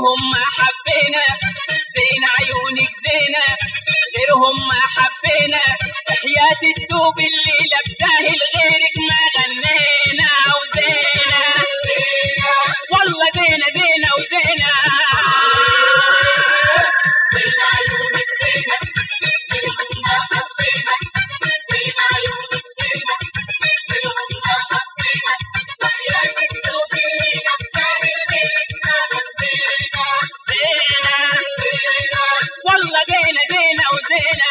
غيرهم ما حبينا، زين عيونك زينة غيرهم ما حبينا، حياة الدوب اللي لابساه لغيرك ما غنينا. وزينة والله زينة زينة وزينة، زين عيونك زينة غيرهم ما حبينا، زين عيونك زينة غيرهم ما حبينا، حياة الدوب اللي لابساه لغيرك ما غنينا. زينة والله زينة زينة وزينة.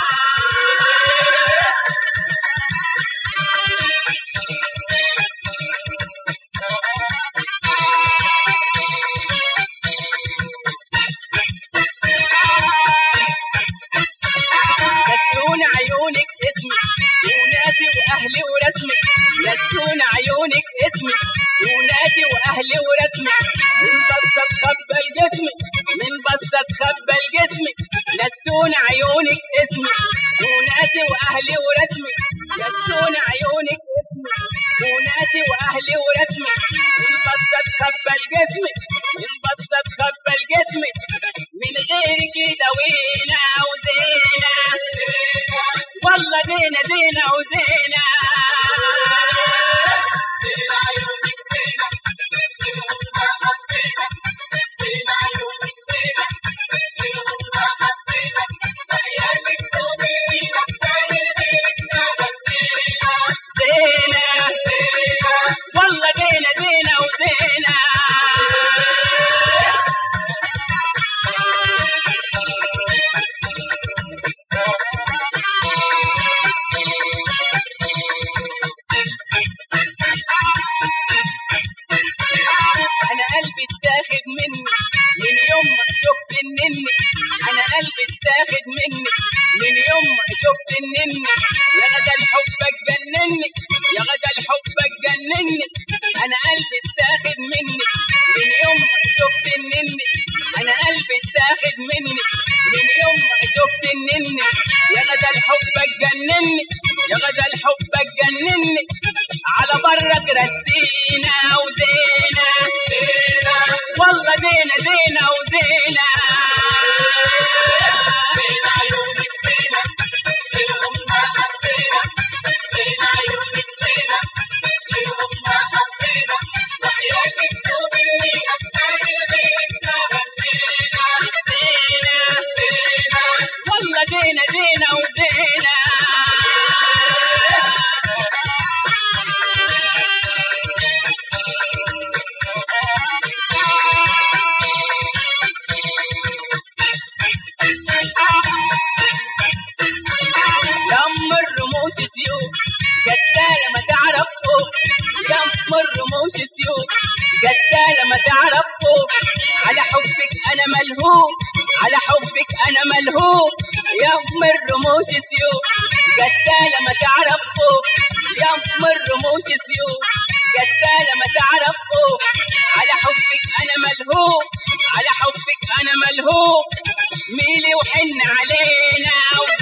نسون عيونك اسمي وناسي واهلي ورسمي، نسون عيونك اسمي وناسي واهلي ورسمي، من بصة تخبل جسمي من بصة تخبل جسمي، نسون عيونك اسمي وناسي واهلي ورسمي، نسون عيونك اسمي وناسي واهلي ورسمي، من بصة تخبل جسمي من بصة تخبل جسمي، من غيرك دوينا. وزينة والله زينة زينة وزينة، زين عيونك زينة غيرهم ما حبينا، زين عيونك زينة غيرهم ما حبينا، حياة الدوب اللي لابساه لغيرك ما غنينا. زينة والله زينة زينة وزينة. أنا قلبي اتاخد مني من يوم ما شفت النني، أنا قلبي اتاخد مني من يوم ما شفت النني، يا غزل حبك جنني يا غزل حبك جنني، أنا قلبي اتاخد مني من يوم ما شفت النني، أنا قلبي اتاخد مني من يوم ما شفت النني، يا غزل حبك جنني يا غزل حبك جنني، على برك رسينا. وزينة والله زينة زينة وزينة، زين عيونك زينة غيرهم ما حبينا، زين عيونك زينة غيرهم ما حبينا، حياة الدوب اللي لابساه لغيرك ما غنينا. زينة والله زينة زينة وزينة. يم الرموش سيوف قتالة ما تعرف فوق، يم الرموش سيوف قتالة ما تعرف فوق، على حبك أنا ملهوف على حبك أنا ملهوف، يم الرموش سيوف قتالة ما تعرف فوق، يم الرموش سيوف قتالة ما تعرف فوق، على حبك أنا ملهوف على حبك أنا ملهوف، ميلي وحن علينا.